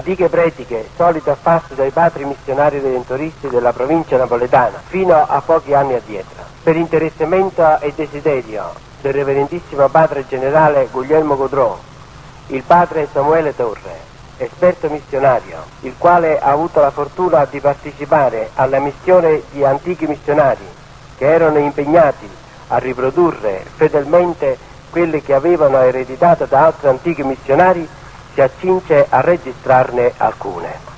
antiche prediche solite affatte dai padri missionari redentoristi della provincia napoletana fino a pochi anni addietro. Per interessamento e desiderio del reverendissimo padre generale Guglielmo Godrò, il padre Samuele Torre, esperto missionario, il quale ha avuto la fortuna di partecipare alla missione di antichi missionari che erano impegnati a riprodurre fedelmente quelle che avevano ereditato da altri antichi missionari, si accinge a registrarne alcune.